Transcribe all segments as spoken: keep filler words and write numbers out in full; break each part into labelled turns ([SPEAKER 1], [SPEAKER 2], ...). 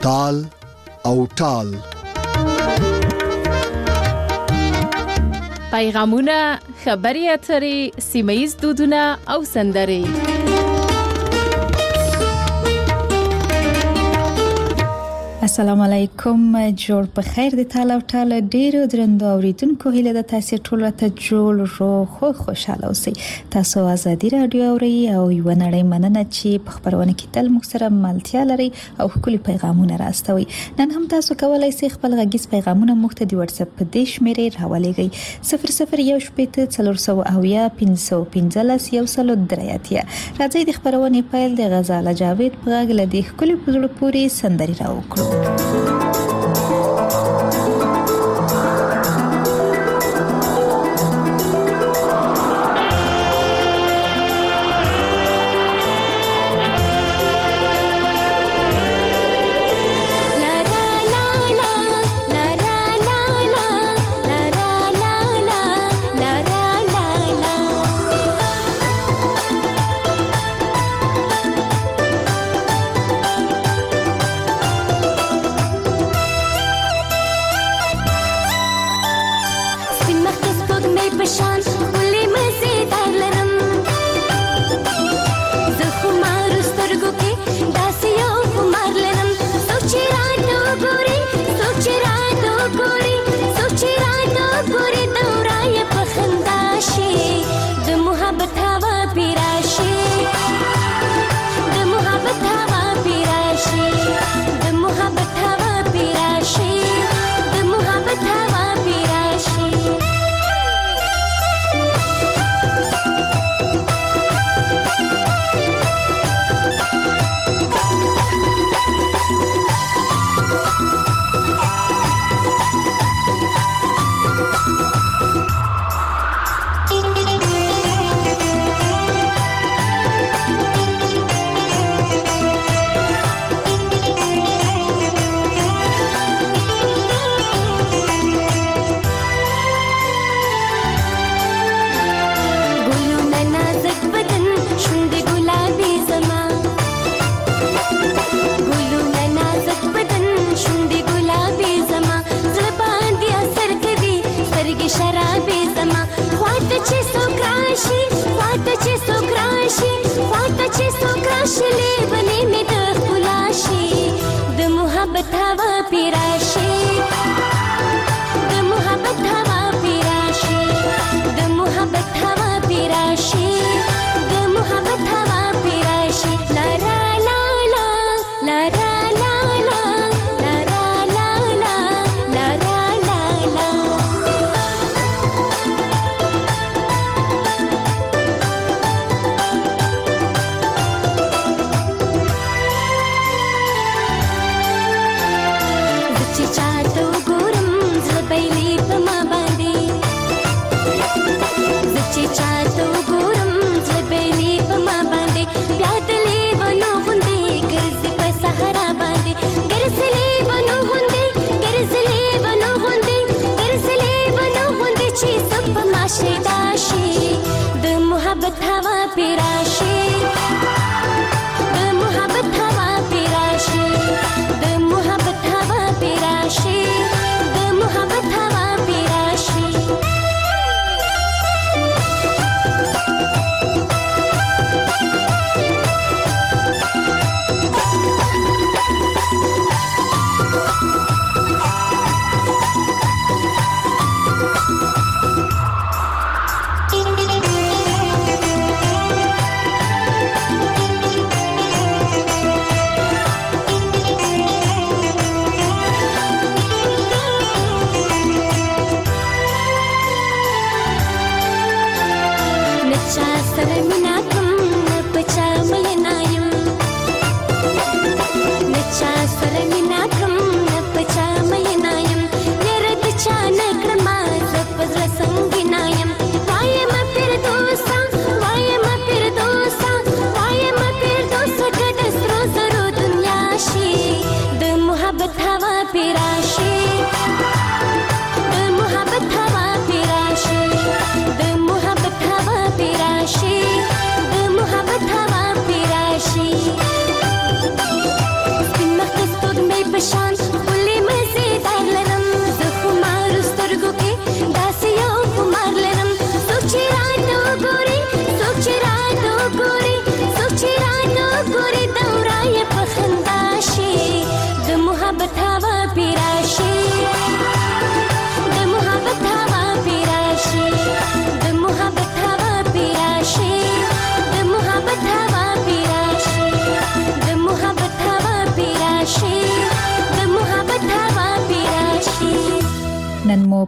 [SPEAKER 1] تال او ټال.
[SPEAKER 2] پیغامونه، خبري اترې، سیمه‌ییز دودونه او سندرې.
[SPEAKER 3] السلام علیکم، جوړ په خیر د تعالی او تعالی ډیرو درنو اوریدونکو، هیله د تاسو ټول ته جوړ رو خو خوشاله اوسئ. تاسو ازادي رادیو اورئ او یو نړۍ مننه چې په خبرونه کې تل موږ سره ملتیا لري او خپل پیغامونه راستوي. نن هم تاسو کولای شئ خپل غږیز پیغامونه موږ ته د واتس اپ په دې شمیرې راولېږئ صفر صفر یو شپږ څلور سوه اویا پنځه پنځلس یو سل درې اتیا. راځي د خبرونه پیل د غزاله جاوید په غږ لدی خپل پزړه پوری سندري راوکړو.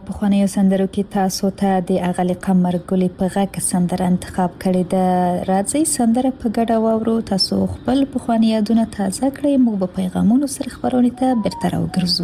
[SPEAKER 3] پخوانیو سندرو کې تاسو ته د اغلی قمر ګلې په غږ سندره انتخاب کړې ده. راځي سندره په ګډه واورو. تاسو خپل پخوانی یادونه تازه کړئ. موږ به پیغامونو سره خبرونه ته بیرته راوګرځو.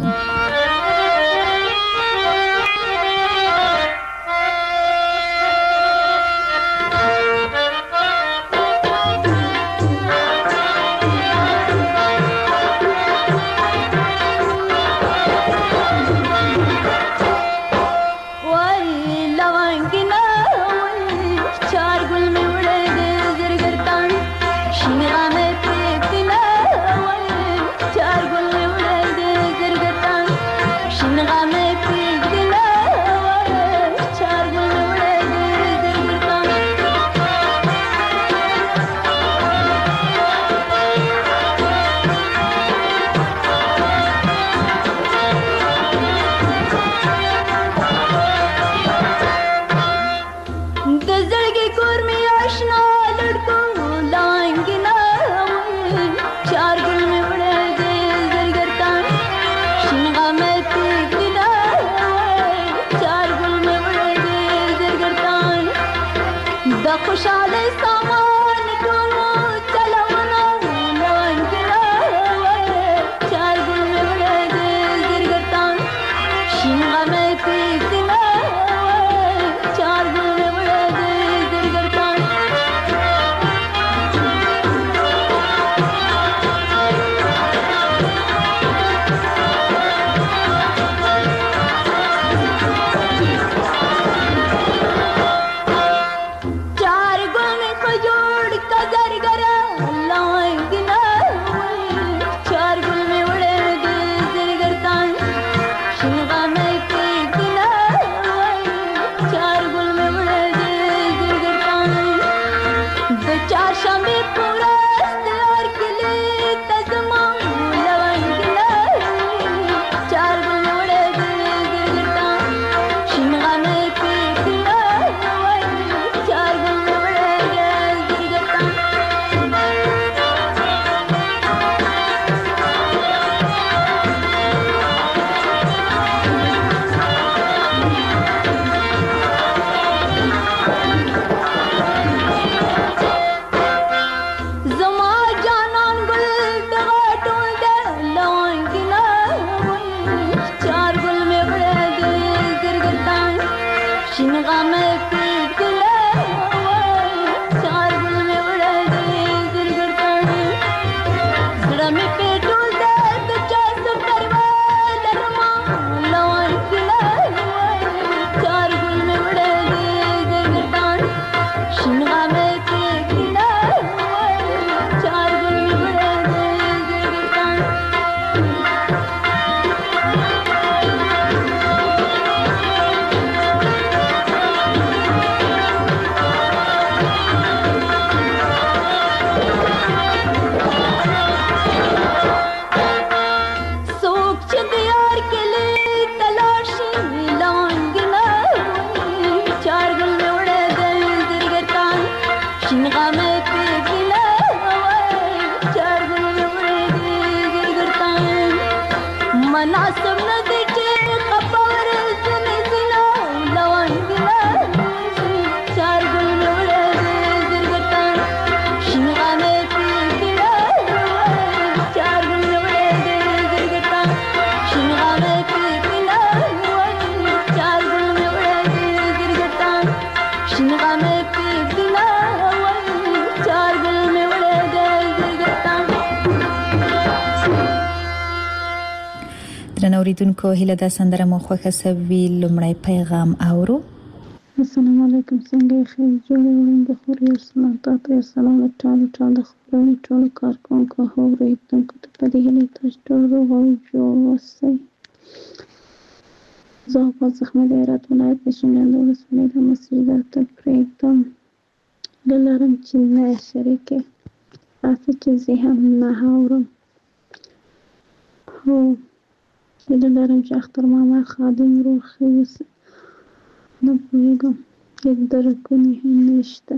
[SPEAKER 3] اوریدونکو هیله د سندره مو خوښه سوي. لومړی پیغام اورو.
[SPEAKER 4] السلام علیکم. څنګه خیر جوړې وړاندې خوري سلام تاسو یې سلام ټول ټول د خبرونو ټول کارکونکو اوریدونکو ته په دې هیله تاسو ټول روغ او جوړ اوسئ. زه په زخمه د هرات ولایت د شینډنډ ولسوالۍ د مسجد ته پرېږدم. لرم چې نه شریکې راځه چې زه هم نه اورم. هو هیله لرم چې اختر ماما خادم روغ ښه اوسي. نه پوهېږم هېڅ درکونه هم نشته.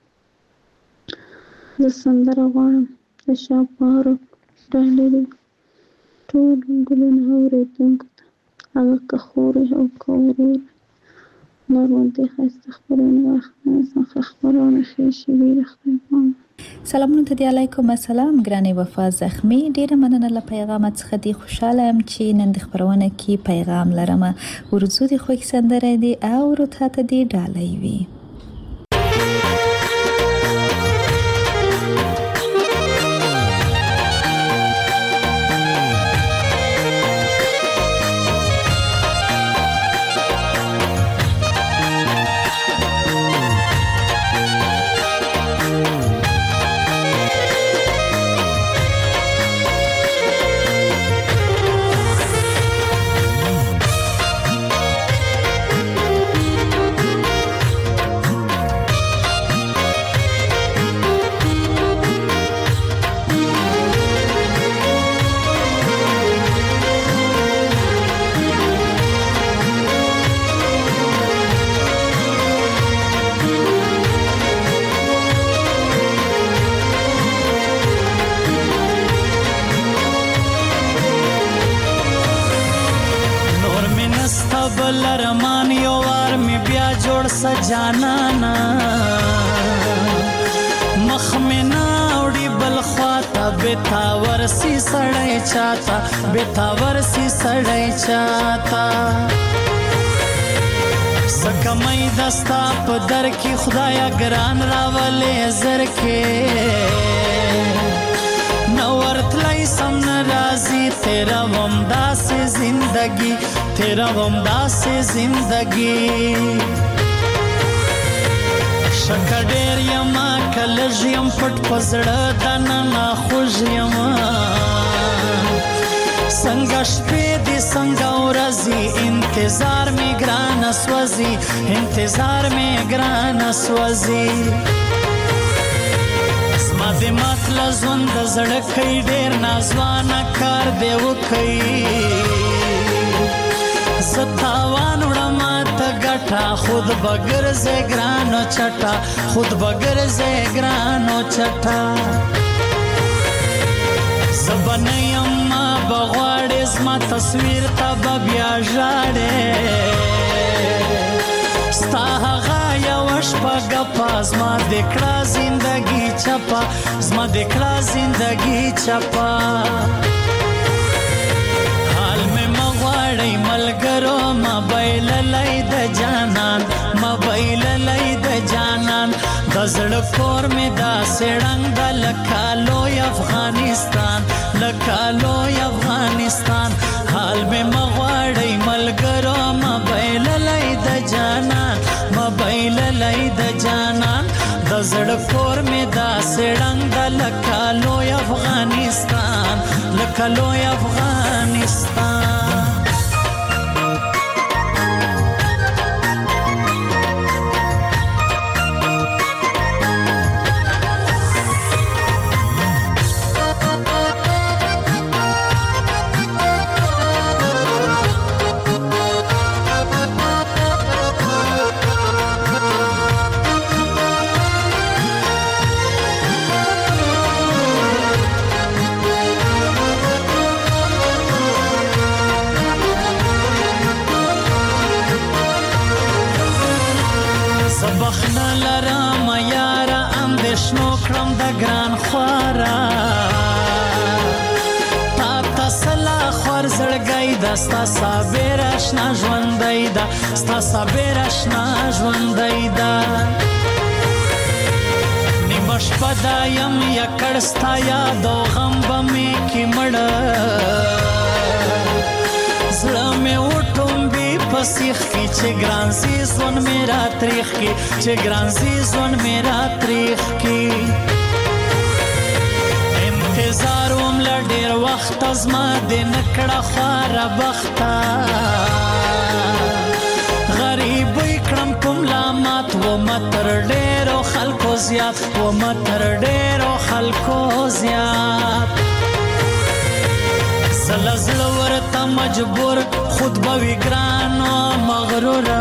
[SPEAKER 4] زه سندره غواړم د شاه پاروک ډالري ټول ګلونه اورېدونکو ته هغه که خور او که ورور نورمالدی ښایسته خپرونه واخلم خبرونه ښې شوي د خدای پامه.
[SPEAKER 3] سلامونه ته دی علیکم السلام ګرانې وفا زخمی، ډیره مننه له پیغام څخه. دی خوشاله یم چې نن د خبرونه کې پیغام لرم. ورزو دی خوښ سندره دی او روته ته دی ډالۍ وي.
[SPEAKER 5] بلرمان یو وار می بیا جوړ سجانانا مخ می ناوړي بل خواته بتاور سی سړی چاته بتاور سی سړی چاته سکمای دستا په در کې خدایا ګران راولې زر کې نورت لای سم ناراضی تیرا ومدا سے زندگی تیرا ومدا سے زندگی شکډیر یما کلج یم پټ پزړه دنا نا خوش یما څنګه شپې دې څنګه ورځي انتظار می ګران سوځي انتظار می ګران سوځي ما دې مطلب ژوند زړه کې ډېر نازوانه کار دی وکي ستاوان وړم ته ګټه خود بغیر زګرانو چټا خود بغیر زګرانو چټا زبنیم ما بغواړې زما تصویر ته بیا ژاړې ستا هغه یو شپه ګپه زما د کړه زندګي چپه زما د کړه زندګي چپه حال مې مغواړی ملګرو موبایل لای د جانان موبایل لای د جانان د زړه کور مې داسې ړنګ د لکه لوی افغانستان لکه لوی افغانستان حال مې مغواړی ملګرو موبایل لای د جانان موبایل لای د جانان د زړه کور مې داسې ړنګ د لکه لوی افغانستان لکه لوی افغانستان بخنه لرم یاره اندېښنو کړم د ګران خواره تا ته سلا خور زړګی ده ستا صابر اشنا ژوندی ده ستا صابر اشنا ژوندی ده نیمه شپه دا یم یکړ ستا یاد او غم به مې کې مړه زړه مې وټومبي په سیخ کې چې ګران سي ژوند مې را تریخ کې چې ګران سي ژوند مې را تریخ کې انتظار وم له ډېر وخته زما دې نه کړه خواره بخته غریبۍ کړم په ملامت ومه تر ډېرو خلکو زیات ومه تر ډېرو خلکو زیات زلزله ورته مجبور خود به وي ګران و مغروره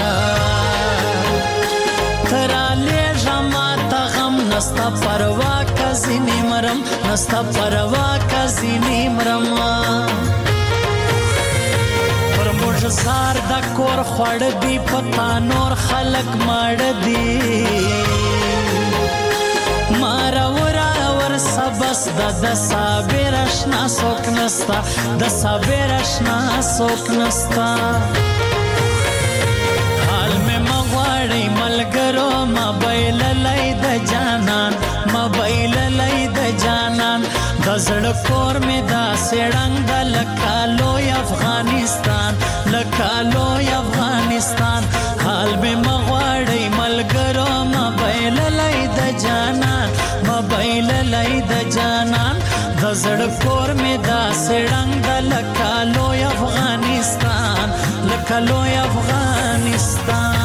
[SPEAKER 5] ته رالیږه ماته غم نسته پروا که ځینې مرم نسته پروا که ځینې مرم پر موړ روززار د کور خوړ دی پتا نور خلق مړ دی مارا ورا ور سبس د د صابر اشنا سوک نستا د صابر اشنا سوک نستا حال میں مغواړی ملګرو موبایل لای د جانان موبایل لای د جانان د زړه کور می دا سړنګ د لکالو افغانستان لکالو افغانستان حال میں مغواړی ملګرو موبایل لای د جانان موبایل لای د جانان د زړه کور می دا سړنګ د لکالو افغانستان لکالو افغانستان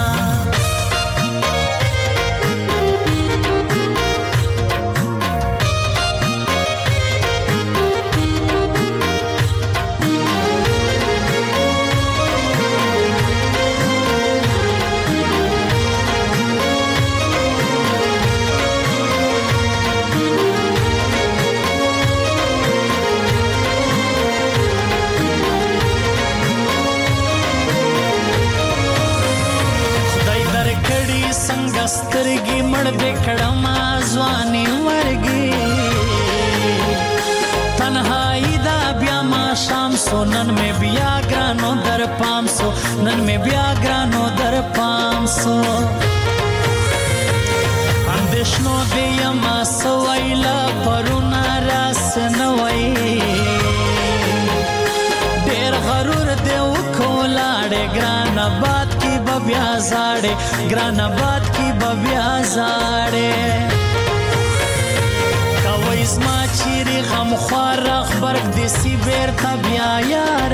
[SPEAKER 5] سترګي مړ دې کړم ځواني ورګي تنهایی دا بیا ما شام سو نن مې بیا ګرانو در پام سو نن مې بیا ګرانو در پام سو اندېښنو دې یما سویلا پرونا راس نوي ډېر غرور دې وکولاړې ګران آباد کی بیا زاړې ګران آباد کی بیا زاړې کوي زما چیرې غم خوار خبرګ دې سی بیرته بیا یار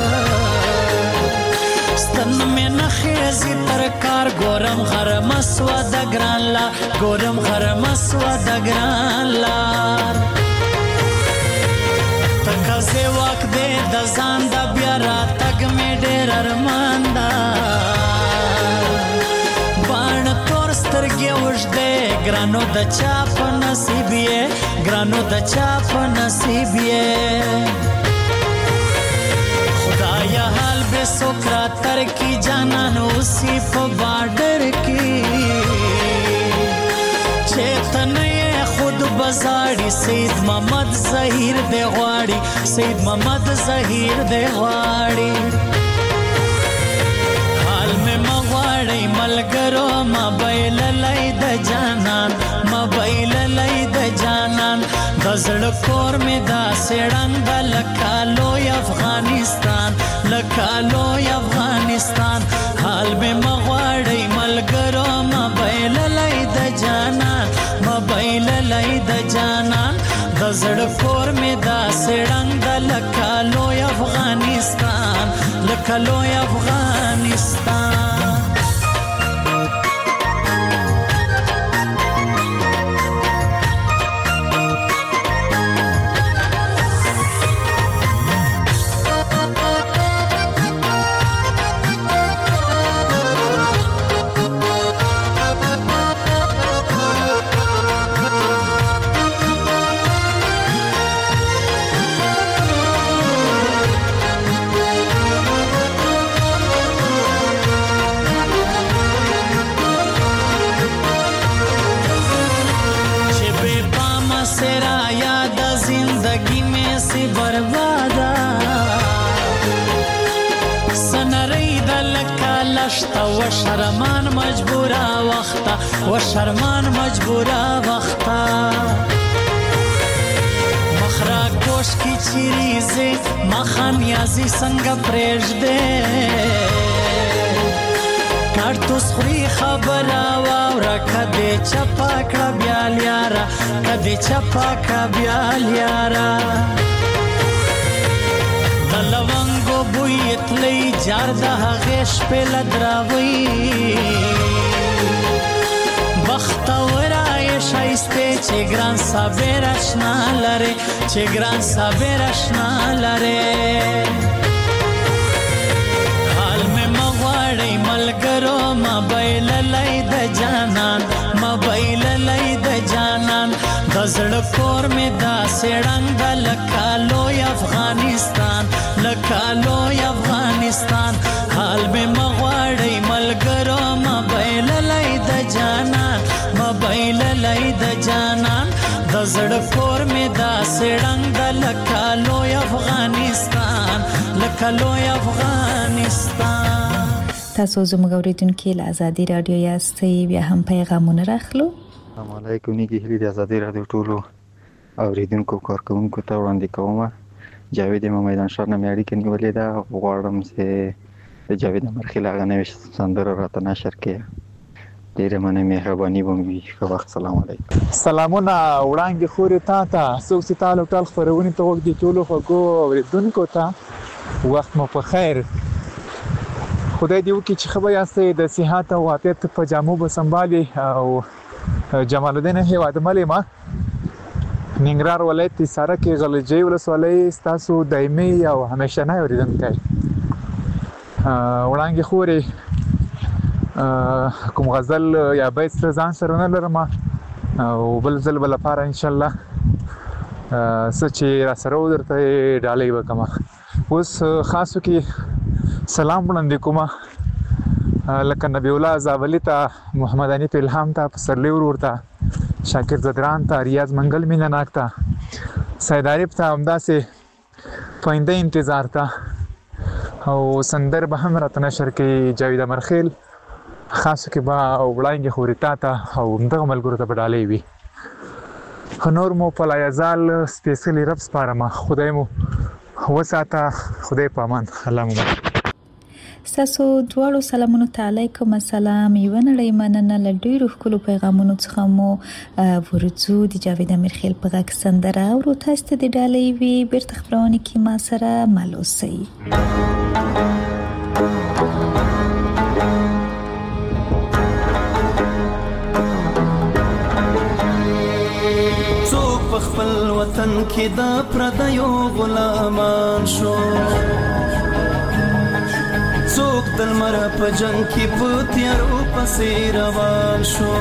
[SPEAKER 5] ستن مې نخېزي تر کار ګورم غرم سوه د ګران لا ګورم غرم سوه د ګران لار تکځې واک دې د ځان د بیا راتګ مې ډېر ارمان ده سترګې وژدې ګرانو د چا په نصیب یې ګرانو د چا په نصیب یې خدایا حال بې سوکرا تر کی جانان اوسې په باډر کې چې ته نه یې خود بزاړي سید محمد ظهیر دې غواړي سید محمد ظهیر دې غواړي ملګرو موبایل لای د جانان موبایل لای د جانان د زړه کور می دا سړنګ د لکالو افغانستان لکالو افغانستان حال می مغواړی ملګرو موبایل لای د جانان موبایل لای د جانان د زړه کور می دا سړنګ د لکالو افغانستان لکالو افغانستان و شرمان مجبورا وختا و شرمان مجبورا وختا مخرا کوش کی چیریزی مخان یازی سنگ پریش دے کارتوس خوری خبر آوارا کدی چپا کڑا بیال یارا کدی چپا کڑا بیال یارا دلوانگو بویت لی جار دا غیش پی لدراوی بختورای شایسته چه گران صابر اشنا لره چه گران صابر اشنا لره حال میں مغواړی ملګرو موبایل لای د جانان موبایل لای د جانان د زړه کور مې داسې ړنګ ده لکه لوی افغانستان لکه لوی افغانستان حال مې مه غواړئ ملګرو مه بایللی د جانان مه بایللی د جانان د زړه کور مې داسې ړنګ ده لکه لوی افغانستان لکه لوی افغانستان.
[SPEAKER 3] تاسو زموږ اوریدونکي له ازادي رادیو یاستئ، بیا هم پیغامونه راخلو.
[SPEAKER 6] السلام علیکم. نیکی هیلې د ازادي رادیو ټولو اوریدونکو کارکوونکو ته وړاندې کوم. جاوید امام میدان ښار نه مې اړیکه نیولې ده. غواړم چې د جاوید امرخیل هغه نوې سندره راته نشر کړي. ډېره مننه، مهرباني به مې وي. ښه وخت. سلام علیکم.
[SPEAKER 7] سلامونه وړاندې خورې تا ته څوک چې تا له ټول خپرونې ته وږدي ټولو خوږو اوریدونکو ته وخت مو په خیر. خدای دې وکړي چې ښه به یاستئ، د صحت او عافیت په جامو به سنبالي. او جمال الدین هیوادمل یم، ننګرهار ولایت حصاره کې غلجی ولسوالۍ ستاسو دایمي او همیشنی اوریدونکی. وړاندې خورې کوم غزل یا بیت ځان سره نه لرم او بل ځل به لپاره انشاءالله څه چې را سره و درته ډالۍ وکړم. اوس خاصو کې سلام وړاندې کوم لکه نبی الله زابلي ته، محمد حنیف الهام ته، پسرلی ورور ته، شاکر زدران ته، ریاض منګل مینه ناک ته، سید عارف ته، همداسې پاینده انتظار ته او سندر به هم راته نشر کوي جاوید امرخیل. خاصو کې به وړاندې خورې تا ته او همدغه ملګرو ته به ډالۍ وي. نور مو په لایزال سپېڅلي رب سپارم. خدای مو وساته. خدای په امان. الله مو
[SPEAKER 3] ستاسو دواړو سلامونو ته علیکم السلام. یوه نړۍ مننه. له ډېرو ښکلو پیغامونو څخه مو ورځو د جاوید امرخیل په غږ سندره اورو. تاسو ته د ډالۍ وي. بیرته خپرونه کې ما سره مل اوسئ.
[SPEAKER 8] څوک په خپل وطن کې د پردیو غلامان شو، څوک د لمر په جنګ کې په تیارو پسې روان شو،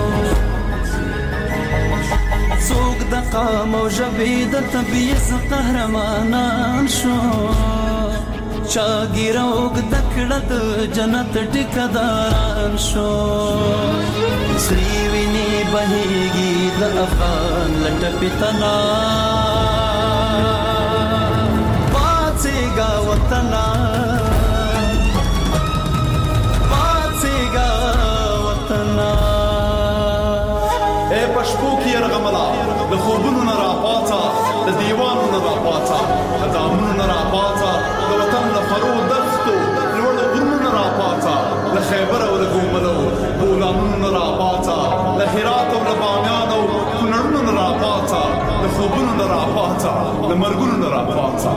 [SPEAKER 8] څوک د قام او ژبې د تبعیض قهرمانان شو، چا ګیره اوږده کړه د جنت ټیکهداران شو. سرې وینې بهېږي د افغان له ټپې تنا، پاڅېږه وطنه
[SPEAKER 9] اے پشپو کی ارغملا د خوبونو نه راپاڅه، د دیوانو نه راپاڅه، د دامونو نه راپاڅه، د وطن له فرو دښتو لوړو غرونو نه راپاڅه، له خیبر او له ګوملو بولانونو نه راپاڅه، له هرات او له بامیان او کونړونو نه راپاڅه، د خوبونو نه راپاڅه، د مرګونو نه راپاڅه.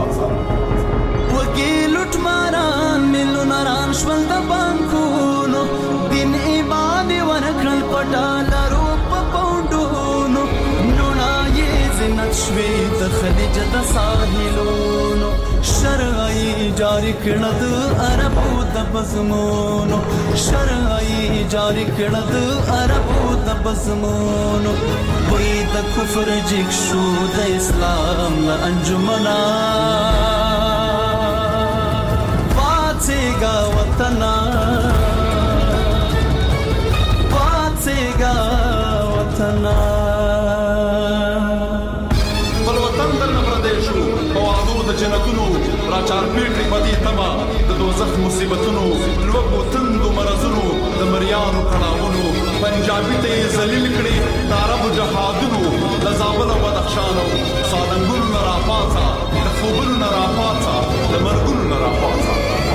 [SPEAKER 8] وږي لوټماران میلیونران شول د بانکونو، دین ایمان یې ورکړل په ډالرو په پونډونو، نوڼه یې زینت شوې د خلیج د ساحلونو، شرع یې جاري کړه د عربو د بزمونو، شرع یې جاري کړه د عربو د بزمونو. وی د کفر جګ شو د اسلام له انجمنا، پاڅېږه وطنه پاڅېږه وطنه.
[SPEAKER 9] بل وطن درنه پردی شو په وعدو د جنتونو، را چارپېټ کړي په دې تمه د دوزخ مصیبتونو، لوږو تندو مرضونو د مریانو کړاوونو، پنجابي ته یې ذلیل کړي د عربو جهادونو، له زابل او بدخشان او سالنګونو نه راپاڅه، د خوبونو نه راپاڅه، د مرګونو نه راپاڅه.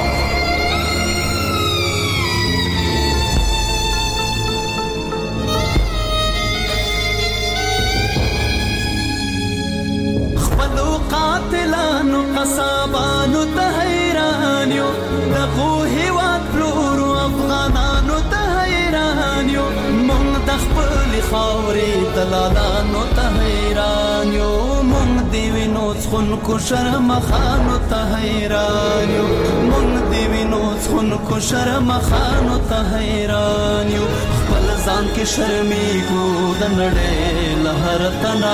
[SPEAKER 8] قاتلانو قصابانو ته حیران یو، دغو هیواد پلورو افغانانو ته حیران یو، مونږ د خپلې خاورې دلالانو ته حیران یو، مونږ د وینو څښونکو شرمخانو ته حیران یو، مونږ د وینو څښونکو شرمخانو ته حیران یو. خپل ځان کې شرمېږو د نړۍ له هر تنا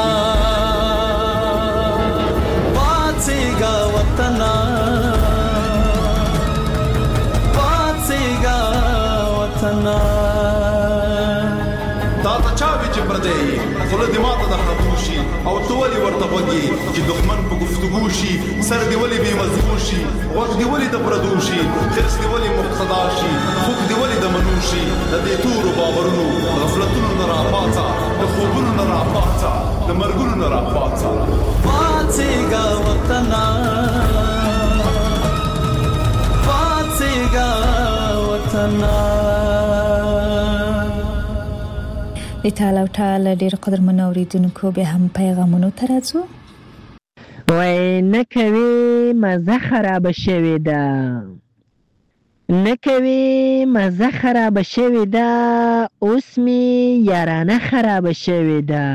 [SPEAKER 8] پاڅېږه وطنه پاڅېږه وطنه
[SPEAKER 9] تا ته چا وي چې پردی خوله دې ماته د خطو شي او ته ولې ورته غوږ یې چې دښمن په گفتګو شي سر دې ولې بې مضبوط شي غوږ دې ولې د پردو شي حرص دې ولې مقتدا شي خوږ دې ولې د منو شي د دې تورو باورونو غفلتونو نه راپاڅه د خوبونو نه راپاڅه د مرګونو نه راپاڅه
[SPEAKER 8] پاڅېږه وطنه پاڅېږه وطنه.
[SPEAKER 3] د ټال او ټال ډېر قدرمن اوریدونکو به هم پیغامونو ته راځو.
[SPEAKER 10] وای نه کوي مزه خراب شوې ده نه کوي مزه خراب شوې ده اوس مې یارانه خراب شوې ده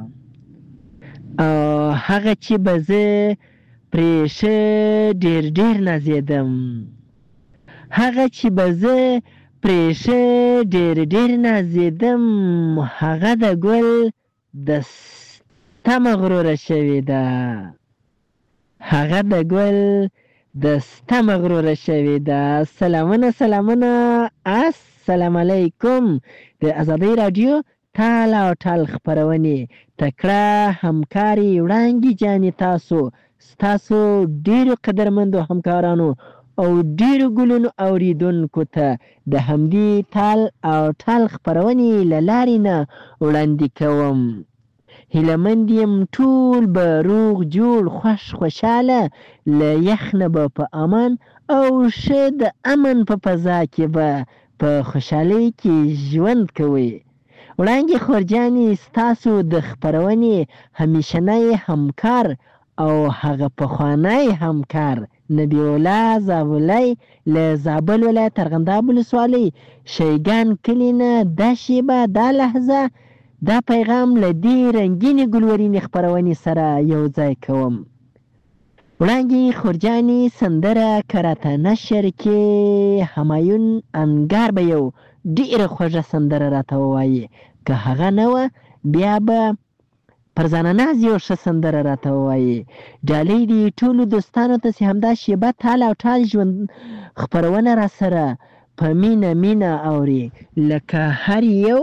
[SPEAKER 10] او هغه چې به زه پرې ښه ډېر ډېر نازېدم هغه چې به زه پریشه ډېر ډېر نازېدم هغه د ګل د سته مغروره شوې ده هغه د ګل د سته مغروره شوې ده. سلامونه سلامونه السلام علیکم. د ازادۍ راډیو ټال او ټال خپرونې تکړه همکاري وړانګې جانې تاسو ستاسو ډېرو قدرمندو همکارانو او ډېرو ګلونو اوریدونکو ته د همدې ټال او ټال خپرونې له لارې نه وړاندې کوم. هیلهمند یم ټول به روغ جوړ خوش خوشحاله له یخ نه به په امان او ښه د امن په فضا کې به په خوشحالۍ کې ژوند کوئ. وړانګې خورجانې ستاسو د خپرونې همیشنی همکار او هغه پخوانی همکار نبی الله زابلی له زابل ولایت ارغنداب ولسوالۍ شیګان کلي نه دا شیبه دا لحظه دا پیغام له دې رنګینې ګلورینې خپرونې سره یو ځای کوم. وړانګې خورجانې سندره کراته نشر کې همایون انګار به یو ډېره خوږه سندره راته ووایي که هغه نه وه بیا به پرزانه ناز یو ښه سندره راته ووایي. ډالۍ دې ټولو دوستانو ته چې همدا شیبه ټال او ټال ژوند خپرونه را سره په مینه مینه اوري لکه هر یو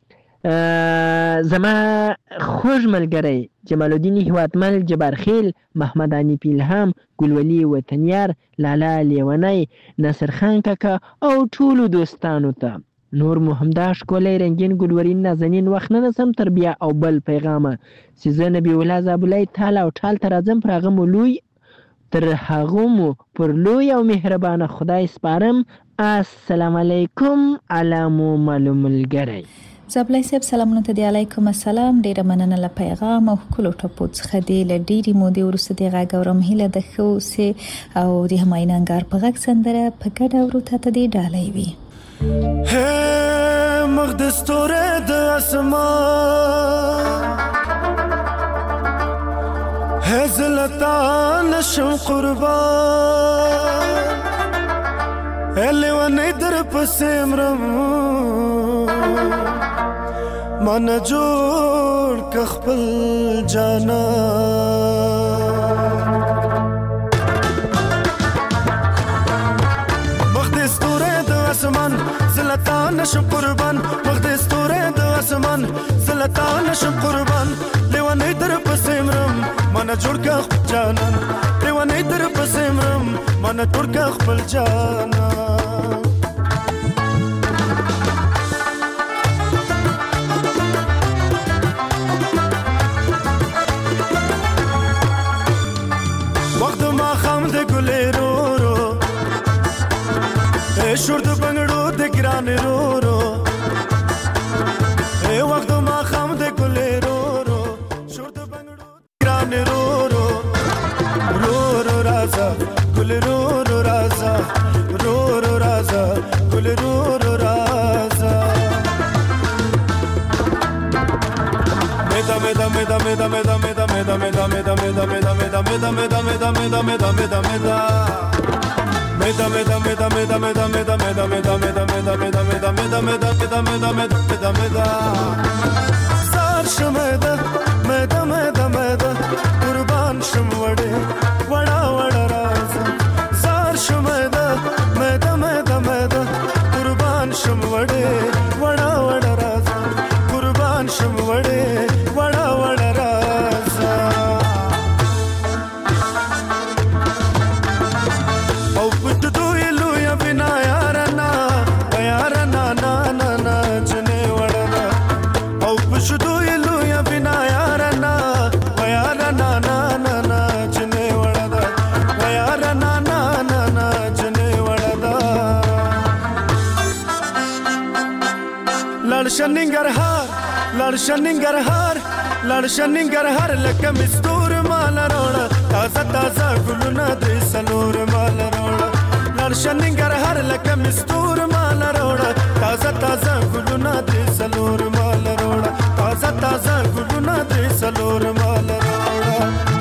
[SPEAKER 10] زما خوږ ملګری جمال الدین هیوادمل جبارخیل محمد عنیف الهام ګلولي وطنیار لالا لیونی ناصر خان کاکا او ټولو دوستانو ته نور مو همدا ښکلی رنګین ګلورین نازنین وخت نه نسم تر بیا او بل پیغامه چې زه نبي الله زابلی ټال او ټال ته راځم پر هغه مو لوی تر هغه مو پر لوی او مهربانه خدای سپارم. السلام علیکم علامو معلوم ملګری.
[SPEAKER 3] زابلی صاحب سلامونه ته دی. علیکم السلام. ډیره مننه له پیغام او ښکلو ټپو څخه دی. له ډېرې مودې وروسته د غږ اورم هیله ده ښه اوسې او د همایون انګار په غږ سندره په ګډه اورو ته ته دې ډالۍ وي.
[SPEAKER 8] ہے مخ د ستوره د اسمان ہے زلتا نشم قربان الی ونی در پسمرم من جوړ ک خپل جانا اسمان زلتا نشم قربان وخت ستوره د اسمان زلتا نشم قربان لیوانې در پسمرم من جوړ ک خپل جانان لیوانې در پسمرم من جوړ ک خپل جانان. وخت ما خام د ګلېرو شور د بنگړو د ګران رو رو اے وخت ما خام د ګلې رو رو شور د بنگړو ګران رو رو رو رو رازا ګل رو رو رازا رو رو رازا ګل رو رو رازا مدا مدا مدا مدا مدا مدا مدا مدا مدا مدا مدا مدا مدا مدا مدا مدا مدا مدا meda meda meda meda meda meda meda meda meda meda meda meda meda meda meda meda meda meda meda sar shmeda meda meda meda qurban shmwade vada vada raza sar shmeda meda meda meda qurban shmwade vada vada raza qurban shmwade vada vada raza au put tu ilu ya bina yarana yarana na na na jne vada au put tu ilu ya bina yarana yarana na na na jne vada yarana na na na jne vada ladshaningar har ladshaningar har ladshaningar har lakam istur mal roda taza taza guluna de salur mal roda ladshaningar har lakam istur mal roda taza taza guluna de salur mal roda taza taza guluna de salur mal roda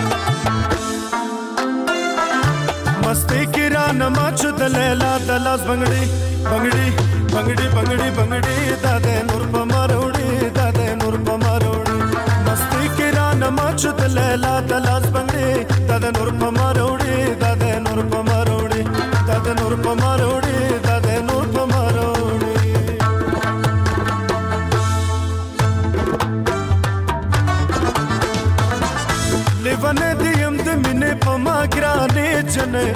[SPEAKER 8] मस्ती की रान माचुद लैला दलास बंगड़ी बंगड़ी बंगड़ी बंगड़ी बंगड़ी दादे नूर पमारोड़ी दादे नूर पमारोड़ी मस्ती की रान माचुद लैला दलास बंगड़ी दादे नूर पमारोड़ी दादे नूर पमारोड़ी दादे नूर पमारोड़ी दादे नूर पमारोड़ी लेवने दियम दमिने पमाग्राने जने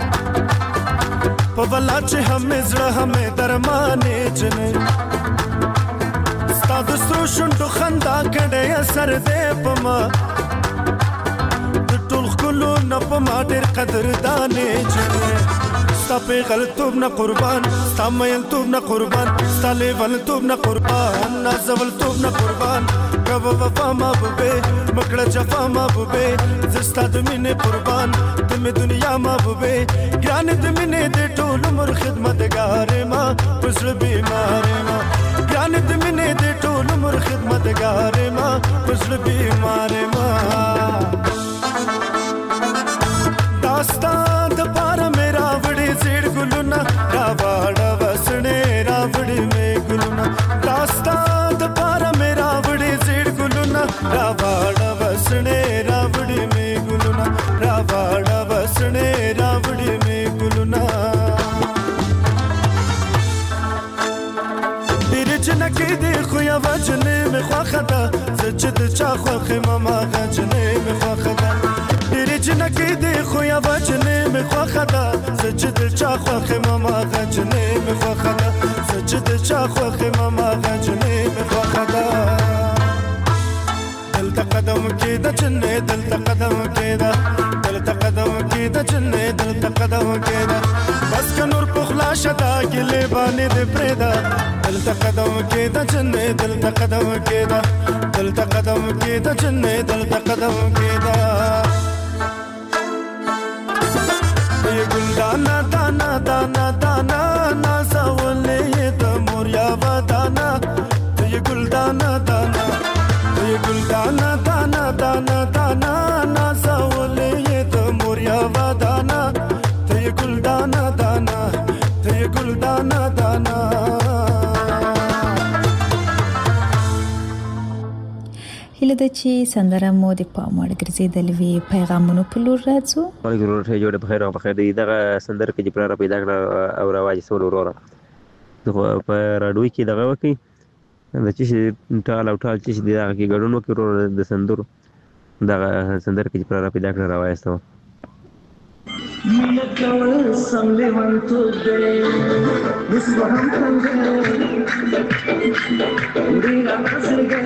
[SPEAKER 8] पवला चे हमें जड़ा हमें दरमाने जने स्ताद स्रोशुंडो खंदा कड़े असर दे पमा टुल कुलो न पमा तेर कदर दाने जने स्तापे गलतूब न कुर्बान स्तामयल तूब न कुर्बान स्ताले वल तूब न कुर्बान नाजवल तूब न कुर्बान कब वफा महबूबे मकड़ा जफा महबूबे जिस्ता दमिने कुर्बान तुम दुनिया महबूबे ज्ञान दमिने दे टोल उमर खिदमतगारे माँ पुजल बीमारे माँ ज्ञान दमिने दे टोल उमर खिदमतगारे माँ पुजल बीमारे माँ दास्तान दपारा में रावड़ी जेड़ गुलुना रावाड़ा वसने रावड़ी में गुलुना दास्तान दपारा में रावड़ी जेड़ गुलुना रावाड़ा वसने रावड़ी में गुलुना रावाड़ा वसने रावड़ी में गुलुना बिरज नकी देखो या वजने में ख्वाखदा सजद चाखो खिमामा गजने में ख्वाखदा बिरज नकी देखो या वजने में ख्वाखदा सजद चाखो खिमामा गजने में ख्वाखदा सजद चाखो खिमामा गजने में ख्वाखदा दिल तकदम की दचने दिल तकदम की दा दिल तकदम की दचने दिल तकदम की दा बस का नूर पुखला शदा गिले बाने दे प्रेदा दिल तकदम की दचने दिल तकदम की दा दिल तकदम की दचने दिल तकदम की दा ये गुलदाना दाना दाना दाना ना सावले ये तमोरिया वादाना ये गुलदाना दाना ये गुलदाना दाना दाना दाना ना सावले ये तमोरिया वादाना ये गुलदाना दाना ये गुलदाना दाना
[SPEAKER 3] هله ده چې سندره مو د پام وړ ګرځېدلې وي پیغامونو په لور راځو
[SPEAKER 11] وعلیکم ورته جوړه بخیر او بخیر دی دغه سندره کې چې پر پیدا کړ او رواج سول وروره په راډیو کې دغه وکی د چې ټال او ټال چې دغه کې ګډون وکړو د سندرو دغه سندره کې چې پر پیدا کړ رواج سو
[SPEAKER 8] ملکول سملی وانتو دے نسوهم کنگے دینا نسل گئے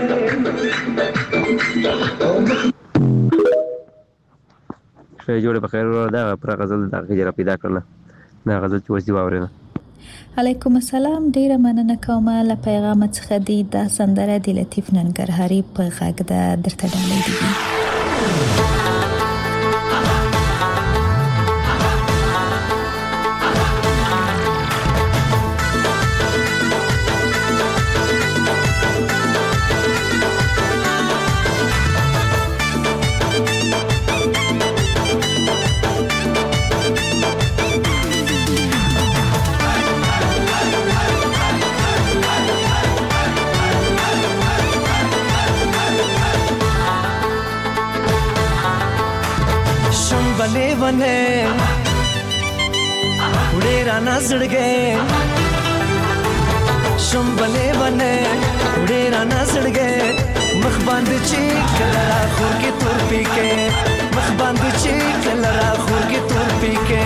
[SPEAKER 11] شای جوړه بخیر ورو دا پر غزل دا کې پیدا کړل دا غزل چې وځي واورینه
[SPEAKER 3] علیکم السلام ډیره مننه کوم له پیغام څخه دی دا سندره د لطیف ننګرهاري په غږ ده درته ډالۍ دي
[SPEAKER 8] بلې ونه وړې رانه زړګې شم بلې ونه وړې رانه زړګې مخ باندې چې کله را خور کې تور پیکې مخ باندې چې کله را خور کې تور پیکې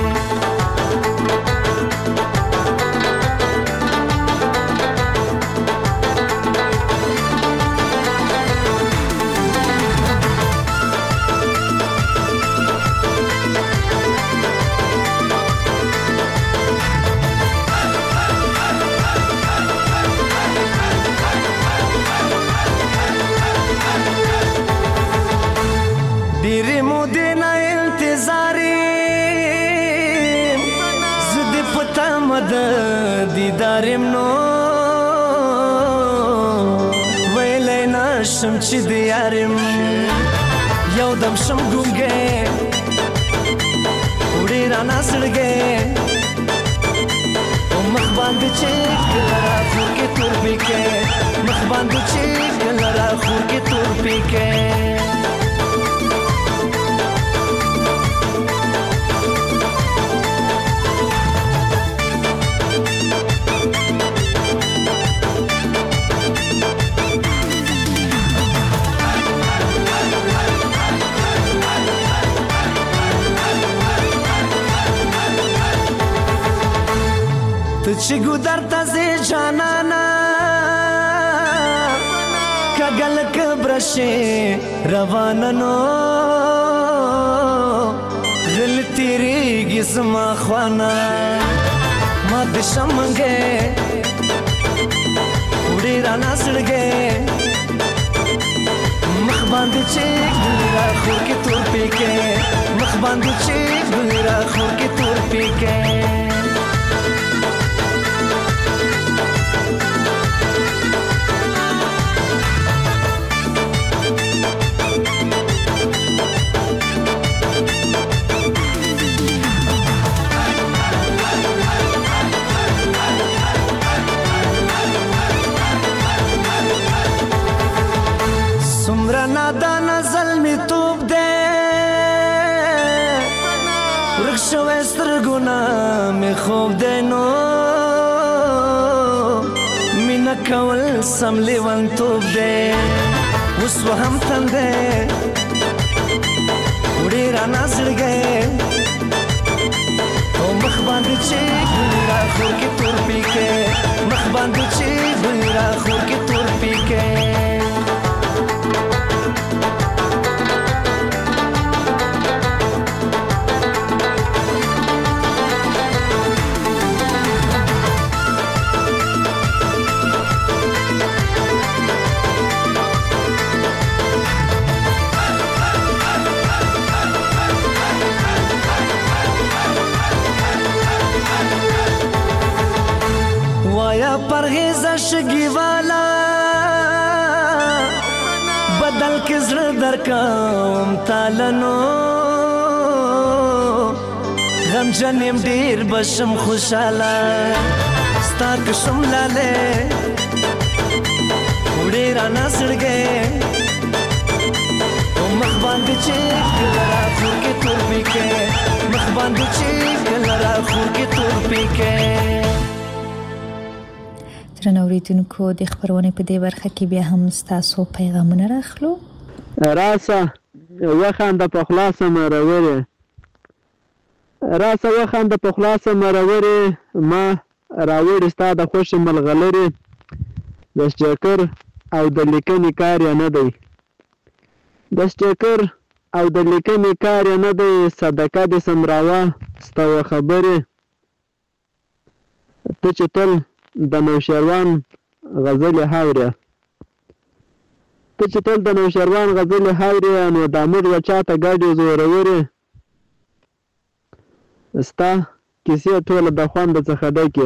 [SPEAKER 8] ډېرې مودې نه انتظار یم زه دې په تمه د دیدار یم نو ویلی نه شم چې د یار یم یو دم شم ګونګی وړې رانه زړګی او مخ باندې چې کله را خور کې تور پیکې مخ باندې چې کله را خور کې تور پیکې چې ګودر ته ځې جانانا کږه لکه برشې روانه نو غل تېرېږي زما خوانا ما د شمنګې وړې رانه زړګې مخ باندې چې ګلې را خور کې تور پیکې مخ باندې چې ګلې را خور کې تور پیکې سمرا نادانا ظلمی توب دے ورک شوی سترګونه مې خوب دی نو مینه کول سم لیونتوب دی اوس وهم تندی وړې رانه زړګی او مخ باندې چې ګلې را خور کې تور پیکې مخ باندې چې ګلې را خور کې تور پیکې وایا پرهیزه شګي والا بدل کې زړه درکوم تالنو غمجن یم ډېر بشم خوشاله ستا که شم لاله وړې رانه زړګی او مخ باندې چې کله را خور کې تور پیکې مخ باندې چې کله را خور کې تور پیکې
[SPEAKER 3] درنو اوریدونکو د خبرونې په دې برخه کې بیا هم ستاسو پیغامونه راخلو
[SPEAKER 12] راسه وخانده په خلاصه مرورې راسه وخانده په خلاصه مرورې ما راوړې ستا د خوښې ملغلرې د سټیکر او د لیکنې کار یې نه دی د سټیکر او د لیکنې کار یې نه دی صدقه دې سمراوه ستا و خبرې ته چې تل د نوشیروان غزلې هاورې ته چې تل د نوشیروان غزلې هاورې نو دا موږ و چاته ګاډې زورورې ستا کیسې ټوله د خوند څخه ډکې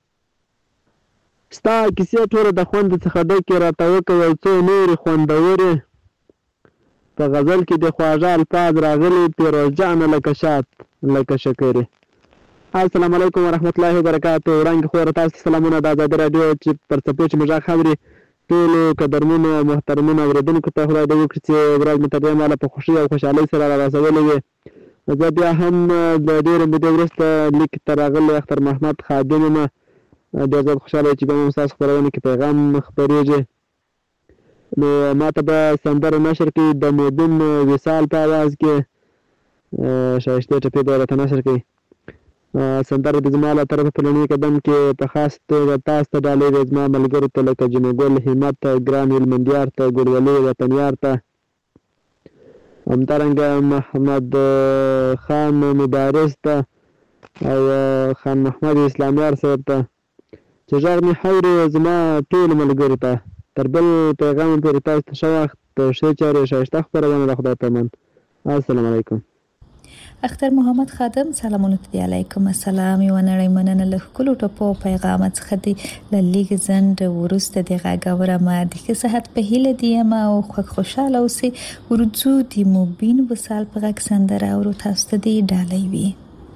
[SPEAKER 12] ستا کیسې ټوله د خوند څخه ډکې راته وکړه یو څو نورې خوندورې په غزل کې د خواږه الفاظ راغلي پیروز جانه لکه شات لکه شکرې السلام علیکم ورحمت الله وبرکاتو وړاندې خو تاسو سلامونه د آزادي رادیو چې پر څپو چې موږ خبرې ټولو قدرمنو او محترمونو اوریدونکو ته خدای دې وکړي چې ورځ مې تر دې ماله په خوشي او خوشحالۍ سره را رسولې وي زه بیا هم د ډېرې مودې وروسته لیک ته راغلی اختر محمد خادم یم. ډېر زیات خوشحاله یم چې بیا هم ستاسو خپرونه کې پیغام خپرېږي. نو ما ته به سندره نشر کړي د مودون وصال په اواز کې شایستې ټپې به راته نشر کړي. سندره د زما له طرفه په لومړي قدم کې په خاص توګه تاسو ته ډالۍ دی، زما ملګرو ته لکه جنو ګل، همت، ګران هلمندیار ته، ګلولي وطنیار ته، همدارنګه محمد خان مبارز ته او خان محمد اسلامیار صاحب ته چې غږ مې حوري زما ټولو ملګرو ته. تر بل پیغام پورې تاسو ته ښه وخت، ښې چارې، ښایسته خپرونه د خدای په امان. السلام علیکم.
[SPEAKER 3] اختر محمد خادم سلامونه ته دی. علیکم السلام. یو نړۍ مننه له ښکلو ټپو پیغام څخه دی. له لیږ ځنډ وروسته د غږ اورمه د ښه صحت په هیله دی یم او خوشحاله اوسئ. ورځو د مبین وصال په غږ سندره اورو، تاسو ته دی ډالۍ وي.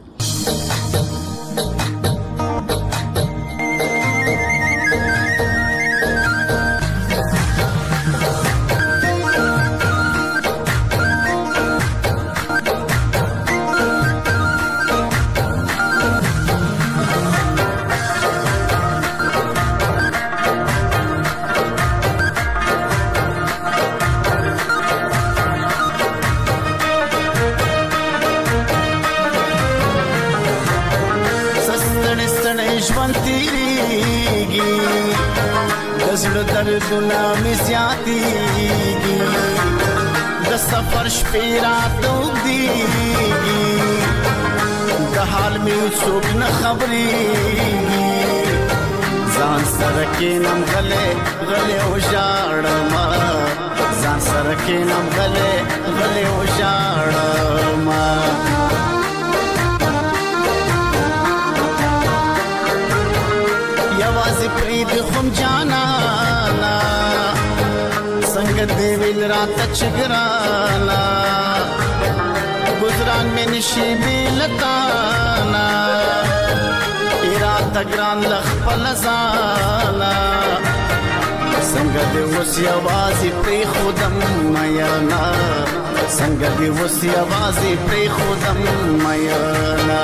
[SPEAKER 8] دردونه می زیاتیږي، د سفر شپې رات اوږدیږي، د حال مې څوک نه خبرېږي. ځان سره کښېنم غلی غلی وژاړم، ځان سره کښېنم غلی غلی وژاړم. یوازې پرېږدې خم جانانه، څنګه دې ویل راته چې ګرانه، ګزران مې نشي بې له تانه، راته ګران له خپله ځانه، څنګه دې اوس یوازې پرېښودم میینه، څنګه دې اوس یوازې پرېښودم میینه.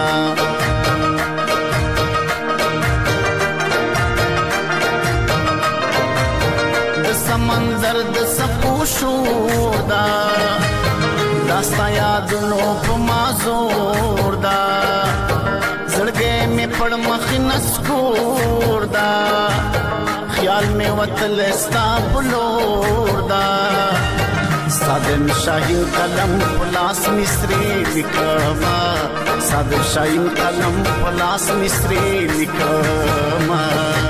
[SPEAKER 8] سمندر د څپو شور دا، دا ستا یادونو په ما زور دا، زړګی مې پړ مخې نسکور دا، خیال مې وتلی ستا په لور دا، ستا د شاهین قلم په لاس مې سرې لیکمه، ستا د شاهین قلم په لاس مې سرې لیکمه.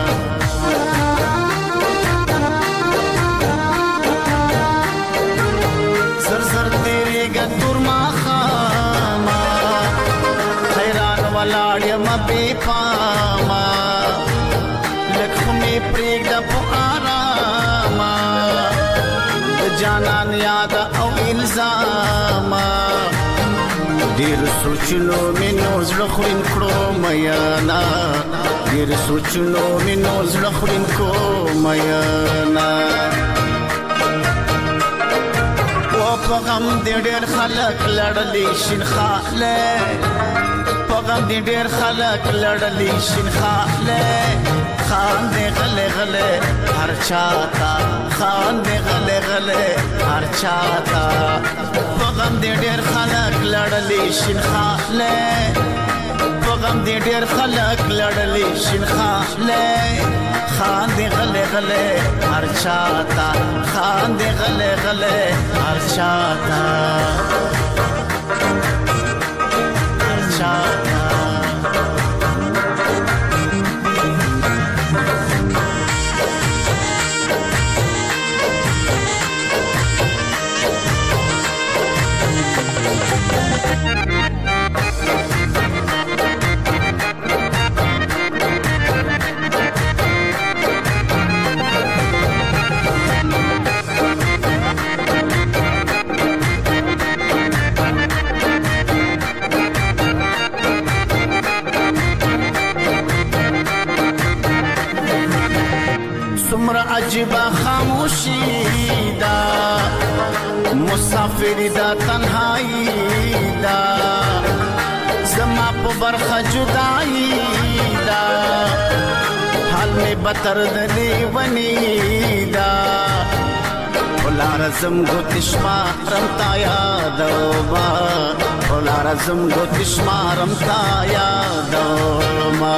[SPEAKER 8] ولاړ یم بې پامه، لږ خو مې پرېږده په آرامه، د جانان یاده او الزامه، ډېرو سوچونو مې نو زړه خورین کړو میینه، ډېرو سوچونو مې نو زړه خورین کړو میینه. و په غم دې ډېر خلک لړلي شین خاله، په غم دې ډېر خلک لړلي شین خاله، خاندې غلې غلې هر چاته، خاندې غلې غلې هر چاته، په غم دې ډېر خلک لړلي شین خاله، په غم دې ډېر خلک لړلي شین خاله، خاندې غلې غلې هر چاته، خاندې غلې غلې هر چاته، هر چاته. عجیبه خاموشی دا، مسافر مسافر دا تنهایی دا زما په برخه جدایی دا حال می بتر دلی ونی دا ولارزم گوتش مارم تا یادو ما ولارزم گوتش مارم تا یادو ما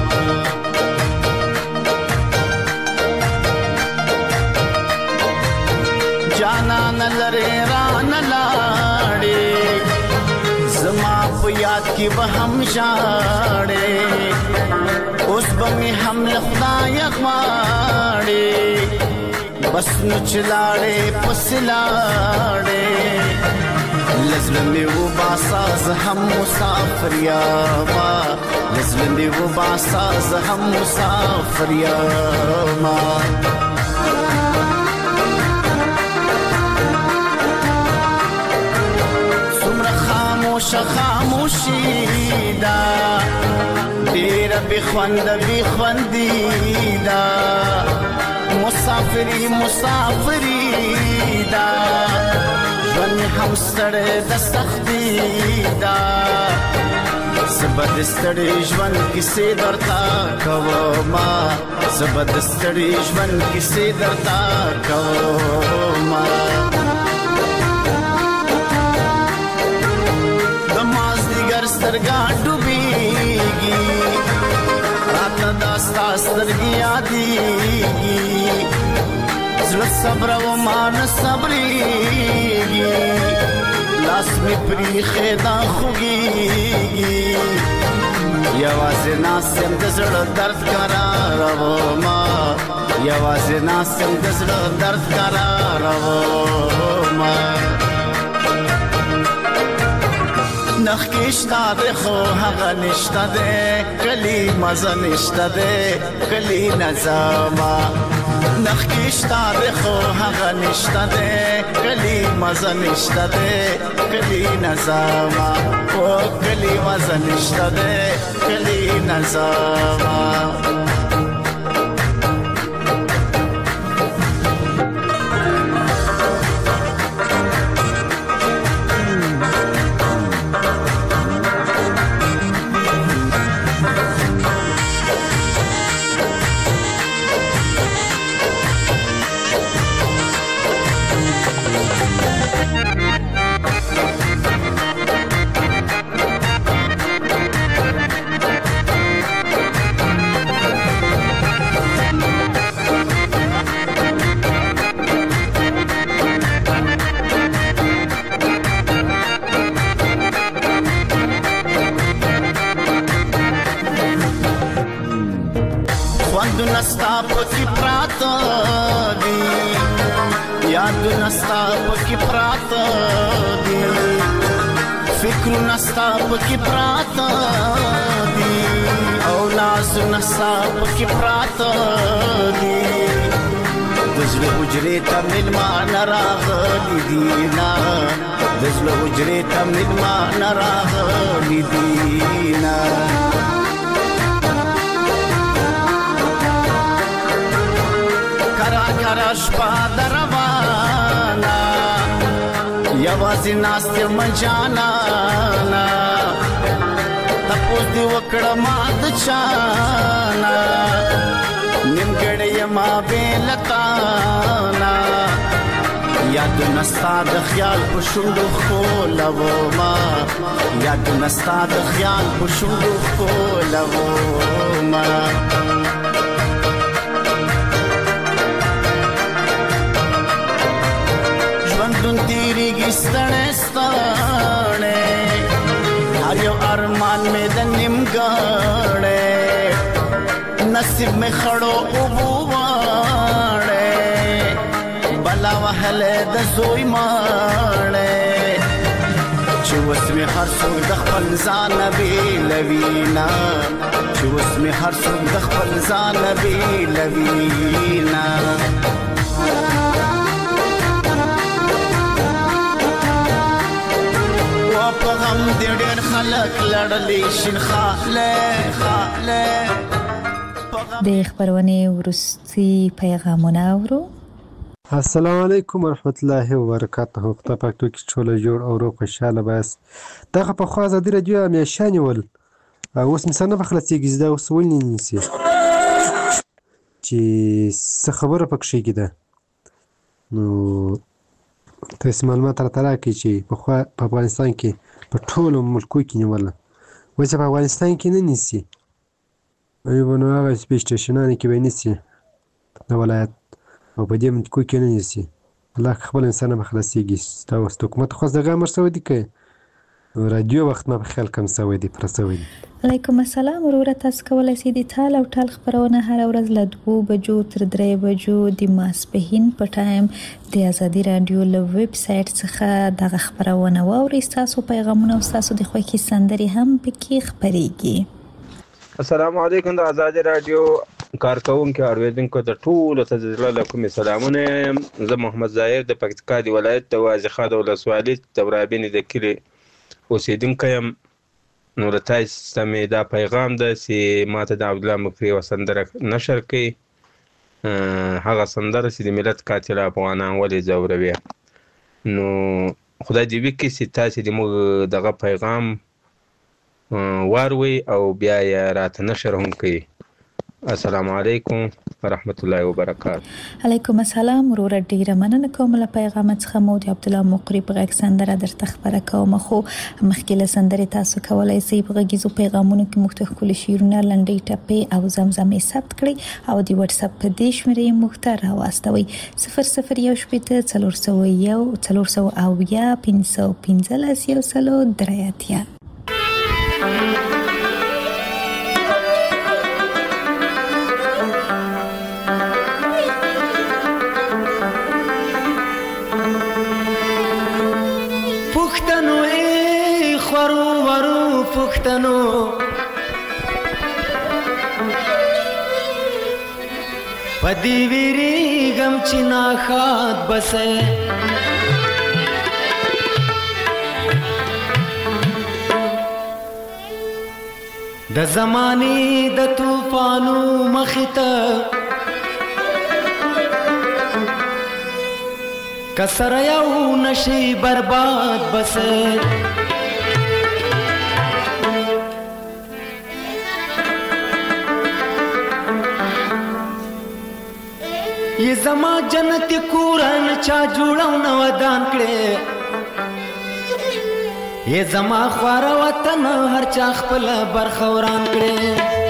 [SPEAKER 8] جانا نلره ران لاړې زما په یاد کې به هم ژاړې اوس به مې هم له خدایه غواړې بس نو چې لاړې پسې لاړې له زړه مې وباسه زه هم مسافر یما له زړه مې وباسه زه هم مسافر یما خاموش خاموشی دا دیر بی خوند بی خوندی دا مسافری مسافری دا ژوند هم ستړی د سختی دا زه د ستړي ژوند کیسې درته کومه زه د ستړي ژوند کیسې درته کومه سترګا ډوبېږي راته دا ستا سترګې یادېږي زړه صبرومه نه صبرېږي لاس مې پرېښی دا خوږېږي یوازې ناست یم د زړه درد قرارومه یوازې ناست یم د زړه درد قرارومه نخکشتا ده خو هغه نشته ده کلی مزه نشته ده کلی نظامه نخکشتا ده خو هغه نشته ده کلی مزه نشته ده کلی نظامه او کلی مزه نشته ده کلی نظامه یادونه ستا پکې پراته دي یادونه ستا پکې پراته دي فکرونه ستا پکې پراته دي او نازونه ستا پکې پراته دي د زړه حجرې ته مېلمانه راغلي دي نه د زړه حجرې ته مېلمانه راغلي دي نه کرا شپا دروانه یوازې ناست یم جانانه تپوس دې وکړه ما د چانه نیمګړی یما بې له تانه یادونه ستا د خیال په شونډو ښکلومه یادونه ستا د خیال په شونډو ښکلومه ژوندون تېرېږي ستړی ستړی هر یو ارمان مې د نیمګړی نصیب مې خړو اوبو واړی بلا وهلی د زوی ماړی چې اوس مې هر څوک د خپل ځانه بېلوي نه چې اوس مې هر څوک د خپل ځانه بېلوي نه په غم دې ډېر خلک لړلي شین خاله خاله
[SPEAKER 3] د خبرونې وروستي پیغامونه اورو.
[SPEAKER 13] السلام علیکم ورحمت الله وبرکاته. خدای پاک تو کې ټوله جوړ او روغ خوشحاله بس. دغه پخوا ازادي راډیو همیشه نیول اوس مې سر نه په خلاصېږي، دا اوس ولې نه نیسي چې څه خبره پکښې کېده. نو تاسې معلومات راته راکړئ چې پخوا په افغانستان کې په ټولو ملکو کې نیوله، اوس په افغانستان کې نه نیسي. ایوه نو هغه سپېس سټېشنانو کې به یې نیسي د ولایت، او په دې ملکو کې نه نیسي. الله خپل انسان به خلاصېږي. دا اوس د حکومت خواست دغه امر شوی دی که رادیو وخت ما په خیال کم شوی دی پوره شوی دی.
[SPEAKER 3] علیکم السلام وروره، تاسو کولی شئ د ټال او ټال خپرونه هره ورځ له دوو بجو تر درې بجو د ماسپښین په ټایم د ازادي راډیو له ویب سایټ څخه دغه خپرونه واورئ. ستاسو پیغامونه او ستاسو د خوښې سندرې هم پکې خپریږي.
[SPEAKER 14] السلام علیکم. د ازادي راډیو کارکونکو اوریدونکو د ټولو ته د زړه له کومې سلامونه. زه محمد ظاهر د پکتیکا د ولایت د وازیخا د ولسوالۍ د ورابینې د کلي اوسېدونکی یم. نو له تاسو ته مې دا پیغام ده چې ما ته د عبدالله مکري یوه سندره نشر کړي، هغه سندره چې د ملت قاتل افغانان ولې ځوروي. نو خدای دې وکړي چې تاسې د موږ دغه پیغام واروئ او بیا یې راته نشر هم کړي. السلام علیکم ورحمت الله وبرکاته.
[SPEAKER 3] علیکم السلام وروره، ډیره مننه کوم له پیغام څخه. مو د عبدالله مقری په غږ سندره درته خپره کوم، خو مخکې له سندرې تاسو کولی شئ په غږیزو پیغامونو کې موږ ته ښکلي شعرونه، لنډۍ ټپې او زمزمې ثبت کړئ او د واتساپ په دې شمېرې موږ ته راواستوئ صفر صفر یو شپېته څلور سوه یو څلور سوه اویا پنځه سوه پنځلس یو سلو درې اتیا.
[SPEAKER 8] پښتنو پدی ویریږم چې ناښاد بسې د زمانې د طوفانو مخې ته که سره یو نشي برباد بسې یہ زما جنت کورن چا جوړاو نو ودان کړي، یہ زما خوار وطن هر چا خپل برخوران کړي،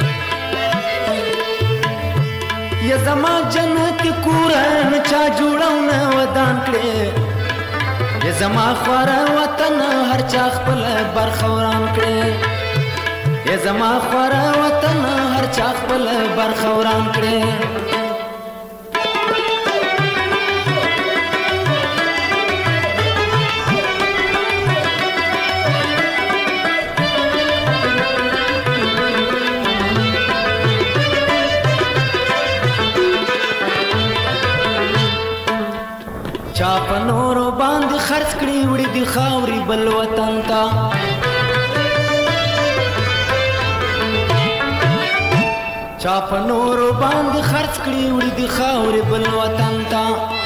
[SPEAKER 8] یہ زما جنت کورن چا جوړاو نو ودان کړي، یہ زما خوار وطن هر چا خپل برخوران کړي، یہ زما خوار وطن هر چا خپل برخوران کړي. چا په نورو باندې خرڅ کړي وړي د خاورې بل وطن ته، چا په نورو باندې خرڅ کړي وړي د خاورې بل وطن ته،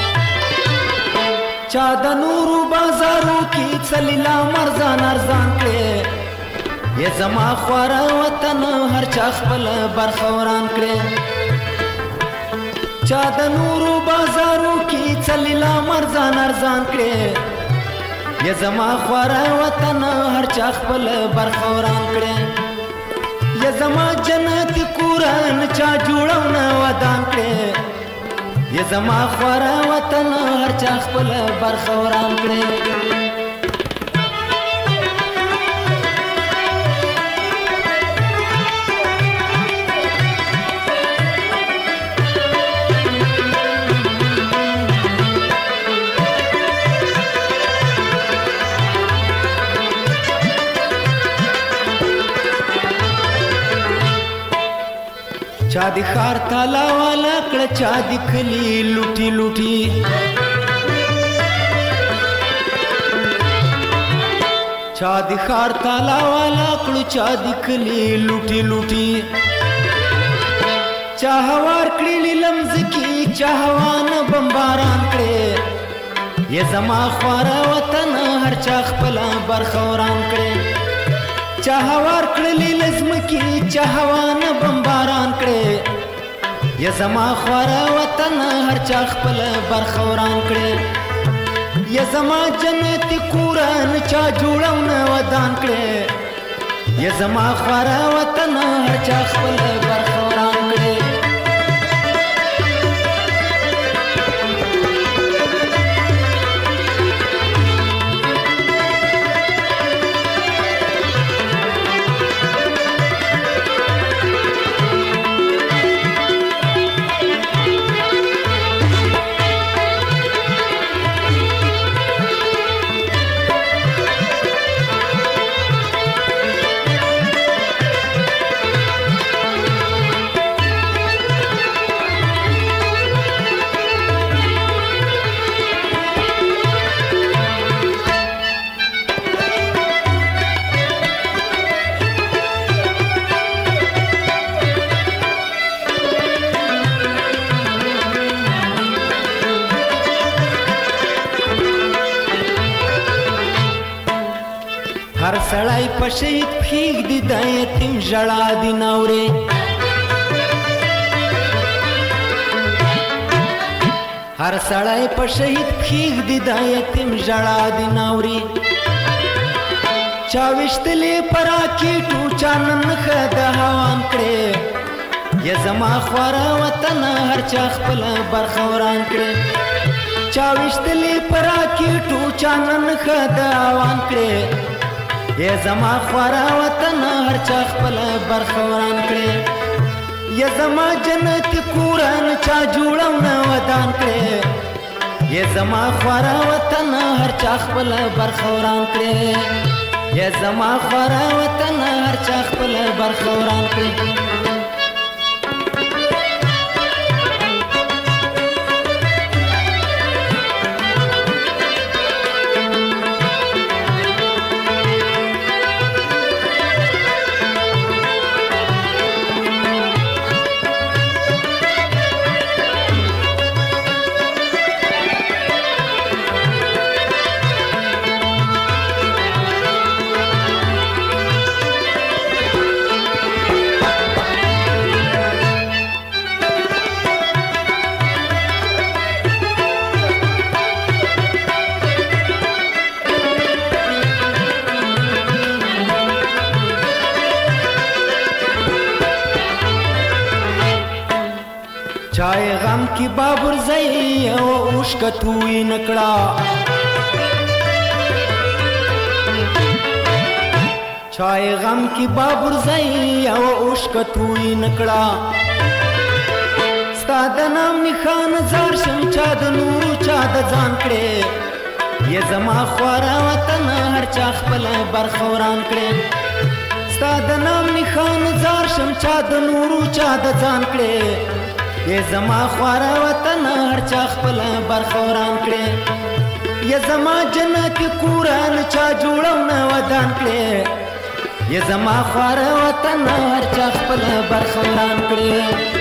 [SPEAKER 8] چا د نورو بازارو کې څلیلا مرزان ارزان کړي، یې زما خواره وطن هر چا خپل برخوران کړي، چا د نورو بازارو کې څلیلا مرزان ارزان کړي، یې زما خواره وطن هر چا خپل برخوران کړي، یې زما جنت کورن چا جوړاو نه ودان کړي، یې زما خواره وطن هر چا خپل برخوران کړي. چا دی خار تالا والا کړه، چا دی کلی لوټي لوټي، چا دی خار تالا والا کړه، چا دی کلی لوټي لوټي، چا هوار کړي لمز کی
[SPEAKER 5] جهوان بمباران کړي یا زما خواره وطن هر چا خپل برخوران کړي چا هوار کړلې لزمکي چا هوان بمباران کړي یا زما خواره وطن هر چا خپل برخوران کړي یا زما جنت کورن چا جوړونه ودان کړي یا زما خواره وطن هر چا خپل برخوران کړي هر سړی په شهید پښېږدي د یتیم ژړا دي ناورې هر سړی په شهید پښېږدي د یتیم ژړا دي ناورې چا ویشتلې په راکېټو چا نن ښه د هوان کړې یا زما خواره وطن هر چا خپله برخه وران کړې چا ویشتلې په راکېټو چا نن ښه د هوان کړې یا زما خواره وطن هر چا خپل برخه وران کړي یا زما جنت کورن چا جوړونه ودان کړي یا زما خواره وطن هر چا خپل برخه وران کړي یا زما خواره وطن هر چا خپل برخه وران کړي چای غم کی بابر زئی او اوشکتوی نکړه چای غم کی بابر زئی او اوشکتوی نکړه ستا د نام نښان زار شم چا د نورو چا د ځان کړې یا زما خواره وطن هر چا خپله برخه وران کړې ستا د نام نښان زار شم چا د نورو چا د ځان کړې یا زما خواره وطن هر چا خپل برخه وران کړي یا زما جنت کورن چا جوړونه ودان کړي یا زما خواره وطن هر چا خپل برخه وران کړي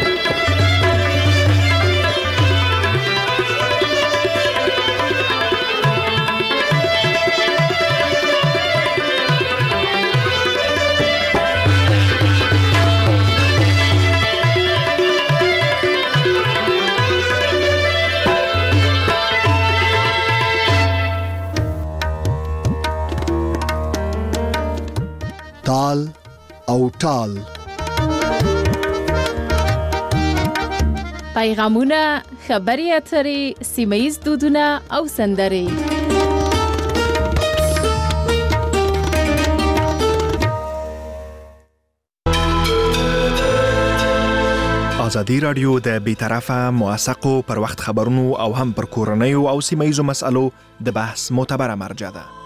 [SPEAKER 1] تال او ټال
[SPEAKER 2] پیغامونه، خبري اترې، سیمه ییز دودونه او سندرې.
[SPEAKER 15] ازادي راډیو د بیطرفه موثقو پر وخت خبرونو او هم پر کورنیو او سیمه ییزو مسالو د بحث معتبره مرجع ده.